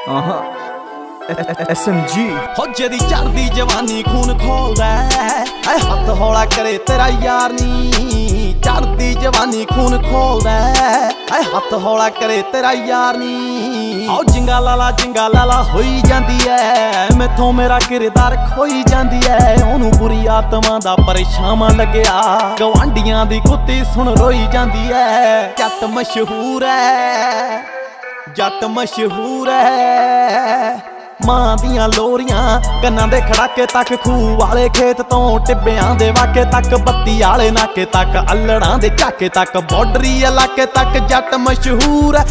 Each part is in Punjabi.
SMG ਹੋ ਜਿਹੜੀ ਚੜਦੀ ਜਵਾਨੀ ਖੂਨ ਖੋਲਦਾ ਐ ਹੱਥ ਹੌਲਾ ਕਰੇ ਤੇਰਾ ਯਾਰ ਨੀ ਚੜਦੀ ਜਵਾਨੀ ਖੂਨ ਖੋਲਦਾ ਐ ਹੱਥ ਹੌਲਾ ਕਰੇ ਤੇਰਾ ਯਾਰ ਨੀ ਆਓ ਜਿੰਗਾ ਲਾਲਾ ਹੋਈ ਜਾਂਦੀ ਐ ਮੈਥੋਂ ਮੇਰਾ ਕਿਰਦਾਰ ਖੋਈ ਜਾਂਦੀ ਐ ਉਹਨੂੰ ਬੁਰੀ ਆਤਮਾ ਦਾ ਪਰੇਸ਼ਾਨ ਲੱਗਿਆ ਗਵਾਂਢੀਆਂ ਦੀ ਕੁੱਤੀ ਸੁਣ ਰੋਈ ਜਾਂਦੀ ਐ ਜੱਟ ਮਸ਼ਹੂਰ ਐ ਮਾਂ ਦੀਆਂ ਲੋਰੀਆਂ ਕੰਨਾਂ ਦੇ ਖੜਾਕੇ ਤੱਕ ਖੂਹ ਵਾਲੇ ਖੇਤ ਤੋਂ ਟਿੱਬਿਆਂ ਦੇ ਵਾਕੇ ਤੱਕ ਬੱਤੀ ਵਾਲੇ ਨਾਕੇ ਤੱਕ ਅਲੜਾਂ ਦੇ ਝਾਕੇ ਤੱਕ ਬਾਰਡਰੀ ਇਲਾਕੇ ਤੱਕ ਜੱਟ ਮਸ਼ਹੂਰ ਐ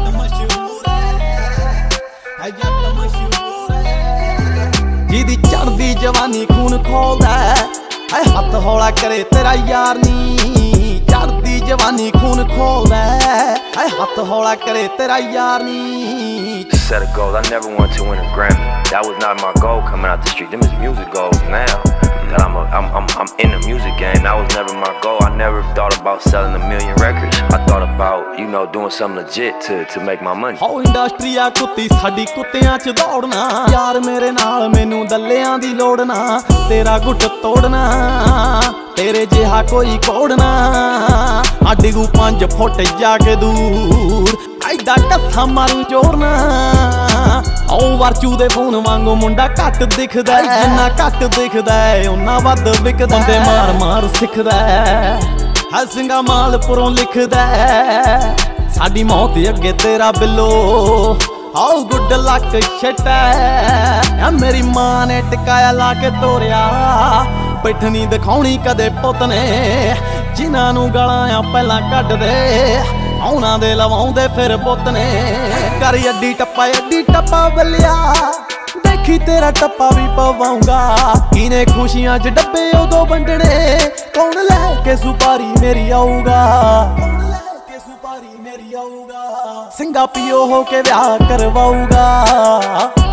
ਜਿਹਦੀ ਚੜਦੀ ਜਵਾਨੀ ਖੂਨ ਖੋਲਦਾ ਐ ਹੱਥ ਹੌਲਾ ਕਰੇ ਤੇਰਾ ਯਾਰ ਨੀ ਚੜਦੀ ਜਵਾਨੀ ਖੂਨ ਖੋਲਦਾ ਐ ਹੱਥ ਹੌਲਾ ਕਰੇ ਤੇਰਾ ਯਾਰ ਨੀ Set of goals. I never wanted to win a Grammy. That was not my goal coming out the street. Them is music goals now. That I'm in the music game. That was never my goal. I never thought about selling 1 million records. I thought about, you know, doing something legit to make my money. ਹੋ ਇੰਡਸਟਰੀ ਆ ਕੁੱਤੀ ਸਾਡੀ ਕੁੱਤਿਆਂ 'ਚ ਦੌੜਨਾ ਯਾਰ ਮੇਰੇ ਨਾਲ ਮੈਨੂੰ ਦੱਲਿਆਂ ਦੀ ਲੋੜ ਨਾ ਤੇਰਾ ਗੁੱਟ ਤੋੜਨਾ ਤੇਰੇ ਜਿਹਾ ਕੋਈ ਕੋੜਨਾ ਡਿਗੂ 5 ਫੁੱਟ ਜਾ ਕੇ ਦੂਰ ਐਡਾ ਕੱਥਾ ਮਾਰੂ ਜੋੜਨਾ ਆਓ ਵਰਚੂ ਦੇ ਫੋਨ ਵਾਂਗੂ ਮੁੰਡਾ ਘੱਟ ਦਿਖਦਾ ਜਿੰਨਾ ਘੱਟ ਦਿਖਦਾ ਉਹਨਾਂ ਵੱਧ ਵਿਕਦਾ ਬੰਦੇ ਮਾਰ ਸਿੱਖਦਾ ਹੈ ਸਿੰਘਾ ਮਾਲਪੁਰੋਂ ਲਿਖਦਾ ਸਾਡੀ ਮੌਤ ਅੱਗੇ ਤੇਰਾ ਬਿੱਲੋ ਆਓ ਗੁੱਡ ਲੱਕ ਛਟਾ ਮੇਰੀ ਮਾਂ ਨੇ ਟਿਕਾਇਆ ਲਾ ਕੇ ਤੋਰਿਆ ਬੈਠਣੀ ਦਿਖਾਉਣੀ ਕਦੇ ਪੁੱਤ ਨੇ ਜਿਨ੍ਹਾਂ ਨੂੰ ਗਾਲਾਂ ਆ ਪਹਿਲਾਂ ਕੱਢਦੇ ਉਹਨਾਂ ਦੇ ਲਵਾਉਂਦੇ ਫਿਰ ਪੁੱਤ ਨੇ ਕਰ ਅੱਡੀ ਟੱਪਾ ਬੱਲਿਆ ਦੇਖੀ ਤੇਰਾ ਟੱਪਾ ਵੀ ਪਵਾਉਂਗਾ ਕਿਨੇ ਖੁਸ਼ੀਆਂ 'ਚ ਡੱਬੇ ਉਦੋਂ ਵੰਡਣੇ ਕੌਣ ਲੈ ਕੇ ਸੁਪਾਰੀ ਮੇਰੀ ਆਊਗਾ ਸਿੰਘਾ ਪੀਓ ਹੋ ਕੇ ਵਿਆਹ ਕਰਵਾਊਗਾ